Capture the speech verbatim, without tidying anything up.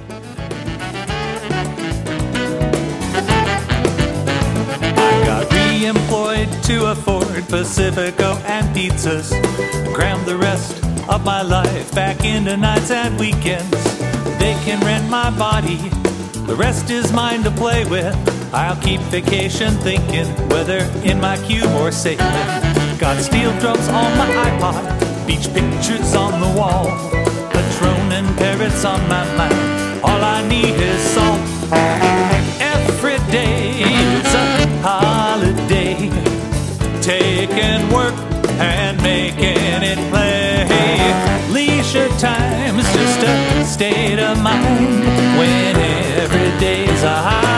I got re-employed to afford Pacifico and pizzas. Crammed the rest of my life back into nights and weekends. They can rent my body, the rest is mine to play with. I'll keep vacation thinking, whether in my cube or sailing. Got steel drums on my iPod, beach pictures on the wall, Patron and parrots on my mind. All I need is salt. Every day is a holiday, taking work and making it play. Leisure time is just a state of mind when every day's a holiday.